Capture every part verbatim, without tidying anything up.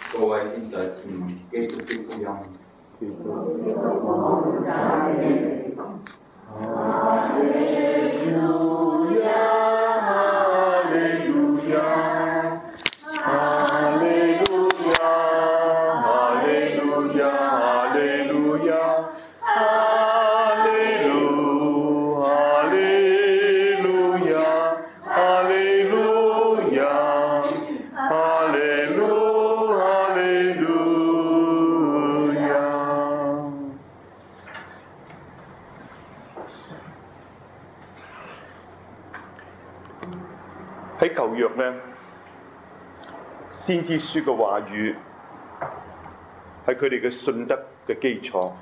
各位現在前基督的福音。基督哈利路亞，哈利路亞，哈利路亞，哈利路亞，哈利路亞，哈利路，哈利路亞，哈利路亞，哈利路，哈利路亞。喺舊約呢，先知書嘅話語係佢哋嘅信德嘅基礎，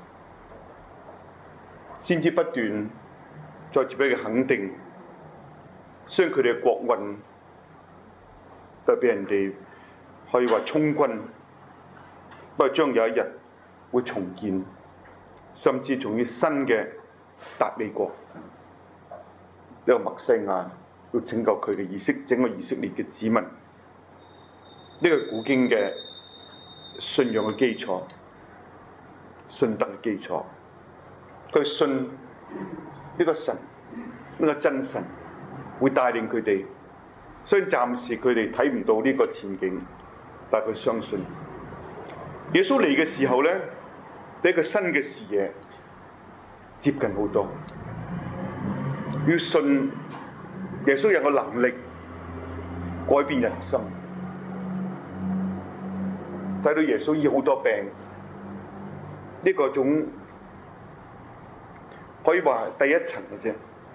先知不斷再次俾佢肯定，雖然佢哋嘅國運都俾人哋可以話充軍，不過將有一日會重建，甚至仲要新嘅達美國呢、這個默西亞要拯救佢嘅以色整個以色列嘅子民。呢個古經嘅信仰嘅基礎，信德嘅基礎，佢信呢個神，呢個真神會帶領佢哋。雖然暫時佢哋睇唔到呢個前景，但係佢相信耶穌嚟嘅時候咧，俾一個新嘅視野接近好多。要信耶穌有個能力改變人生。睇到耶穌醫好多病，呢個種可以話係第一層嘅啫。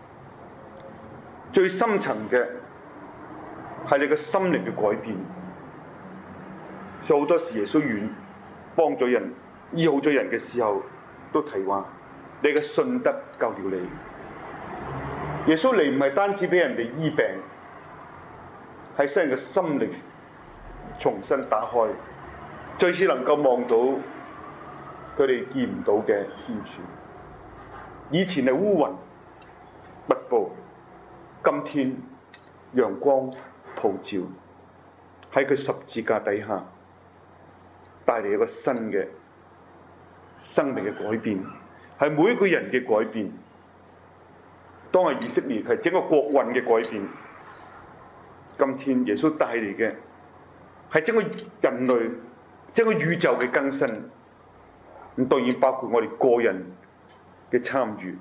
最深層嘅係你嘅心靈嘅改變。所以好多時耶穌遠幫咗人、醫好咗人嘅時候，都提話你嘅信德救了你。耶穌嚟唔係單止俾人哋醫病，係使人嘅心靈重新打開。最次能夠望到佢哋見唔到嘅天主。以前係烏雲密佈，今天陽光普照，喺佢十字架底下帶嚟一個新嘅生命嘅改變，係每一個人嘅改變。當係以色列係整個國運嘅改變，今天耶穌帶嚟嘅係整個人類、整個宇宙嘅更新。咁當然包括我哋個人嘅參與，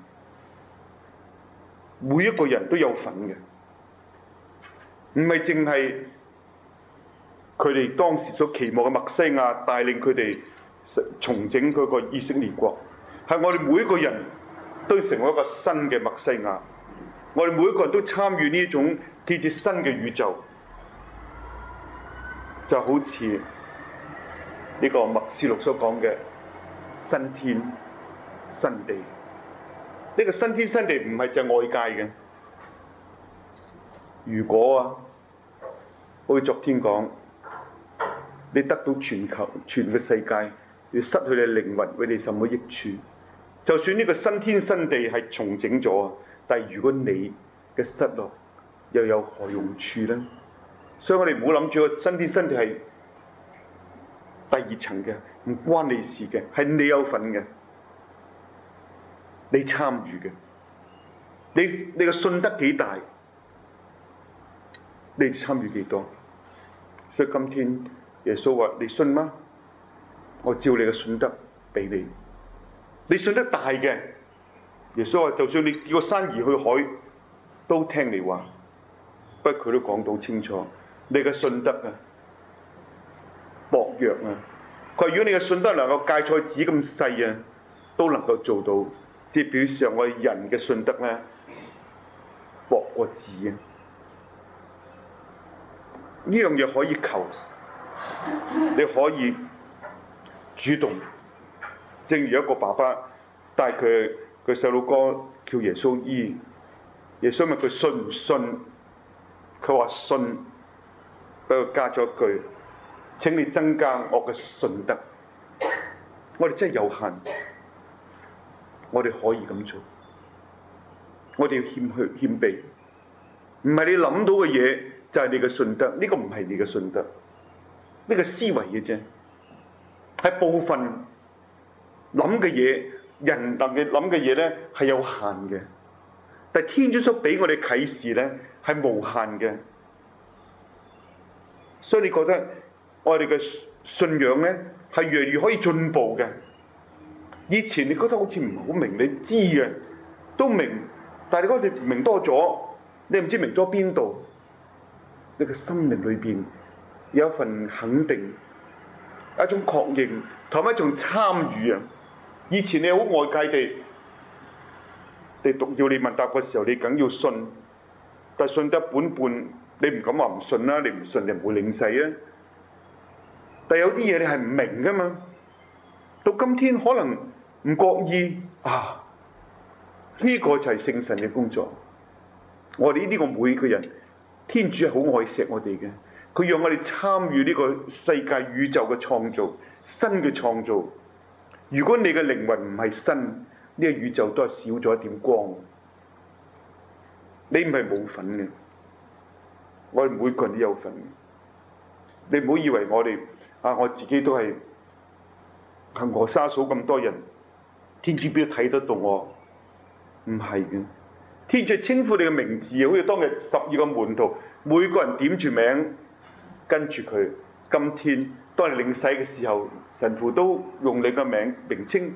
每一個人都有份嘅，唔係淨係佢哋當時所期望嘅默西亞帶領佢哋重整嗰個以色列國，係我哋每一個人都成為一個新嘅默西亞。我哋每一個人都參與呢種建設新嘅宇宙，就好似呢個默示錄所講嘅新天新地。呢個新天新地唔係就係外界嘅。如果啊，好似昨天講，你得到全球全個世界，你失去你靈魂，為你什麼益處？就算呢個新天新地係重整咗，但係如果你嘅失落又有何用處呢？所以我哋唔好諗住個新天新地係第二層嘅，唔關你事嘅，係你有份嘅，你參與嘅，你你嘅信德幾大，你參與幾多？所以今天耶穌話：你信嗎？我照你嘅信德俾你。你信得大嘅，耶穌話：就算你叫個山移去海，都聽你話。不過佢都講到清楚，你嘅信德啊，薄弱啊。佢話：如果你嘅信德能夠芥菜籽咁細啊，都能夠做到，即係表示我哋人嘅信德咧，薄過籽啊。呢樣嘢可以求，你可以主動。正如一個爸爸帶佢佢細路哥叫耶穌醫，耶穌問佢信唔信？佢話信，俾佢加咗一句：請你增加我嘅信德。我哋真係有限，我哋可以咁做，我哋要謙虛謙卑。唔係你諗到嘅嘢就係你嘅信德，呢個唔係你嘅信德，呢個思維嘅啫。 係部分諗嘅嘢，人能嘅諗嘅嘢咧係有限嘅，但係天主所俾我哋啟示咧係無限嘅。所以你覺得我哋嘅信仰咧係越嚟越可以進步嘅。以前你覺得好似唔好明，你知嘅都明，但係你覺得你明多咗，你唔知明咗邊度。你嘅心靈裏邊有一份肯定，一種確認，同埋一種參與啊！以前你好外界地，你讀要你問答嘅時候，你梗要信，但係信得一半半，你唔敢話唔信啦，你唔信你唔會領洗啊！但係有啲嘢你係唔明噶嘛，到今天可能唔覺意啊，呢個就係聖神嘅工作。我哋呢個每個人，天主係好愛錫我哋嘅，佢讓我哋參與呢個世界宇宙嘅創造，新嘅創造。如果你嘅靈魂唔係新，呢個宇宙都係少咗一點光。你唔係冇份嘅，我哋每個人都有份嘅。你唔好以為我哋啊，我自己都係行河沙數咁多人，天主邊都睇得到我？唔係嘅。天主稱呼你嘅名字，好似當日十二個門徒，每個人點住名跟住佢。今天當你領洗嘅時候，神父都用你嘅名名稱，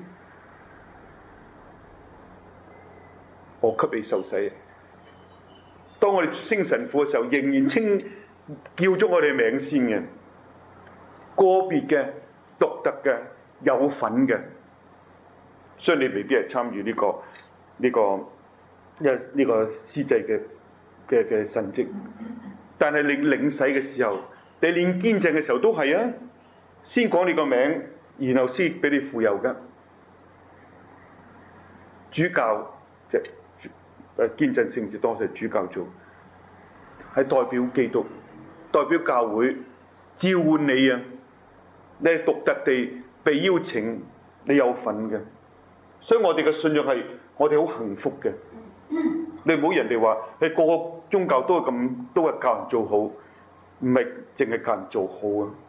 我給你受洗。當我哋升神父嘅時候，仍然稱叫咗我哋名先嘅，個別嘅、獨特嘅、有份嘅，所以你未必係參與呢個呢個。因為呢個司祭嘅嘅嘅神蹟，但係你領洗嘅時候，你練堅證嘅時候都係啊，先講你個名，然後先俾你傅油㗎。主教即係誒堅證聖事，當時係主教做，係代表基督，代表教會召喚你啊！你係獨特地被邀請，你有份嘅，所以我哋嘅信仰係我哋好幸福嘅。你唔好人哋話，你個個宗教都係咁，都係教人做好，唔係淨係教人做好啊！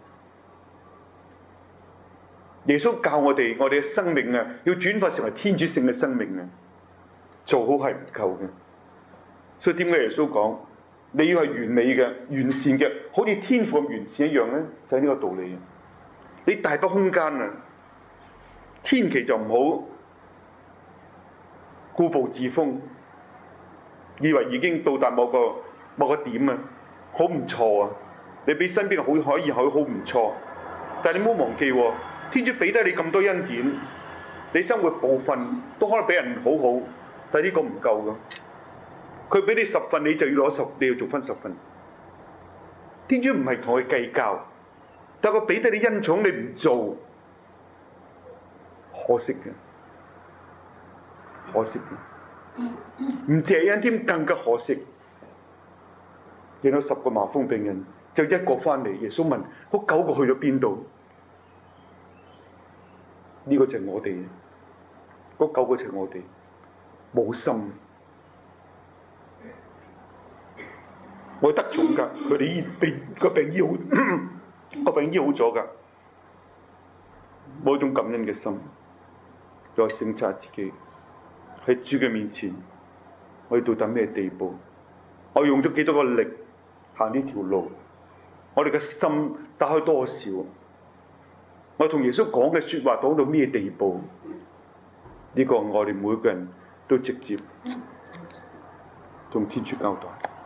耶穌教我哋，我哋嘅生命啊，要轉化成為天主性嘅生命啊！做好係唔夠嘅，所以點解耶穌講你要係完美嘅、完善嘅，好似天父咁完善一樣咧？就係呢個道理啊！你大把空間啊，千祈就唔好固步自封。以為已經到達某個某個點啊，好唔錯啊！你比身邊好可以好好唔錯，但係你唔好忘記喎，天主俾得你咁多恩典，你生活部分都可能俾人好好，但係呢個唔夠噶。佢俾你十份，你就要攞十，你要做翻十份。天主唔係同佢計較，但係佢俾得你恩寵，你唔做，可惜嘅，可惜嘅。唔謝恩添更加可惜，見到十個麻風病人，就一個翻嚟。耶穌問：嗰九個去咗邊度？呢、這個就係我哋，嗰九個就係我哋，冇心。我得重噶，佢哋醫病個病醫好，個病醫好咗噶，冇一種感恩嘅心，再省察自己。喺主嘅面前，我哋到底咩地步？我用咗幾多個力行呢條路？我哋嘅心打開多少？我同耶穌講嘅說話講到咩地步？呢個我哋每個人都直接同天主交代。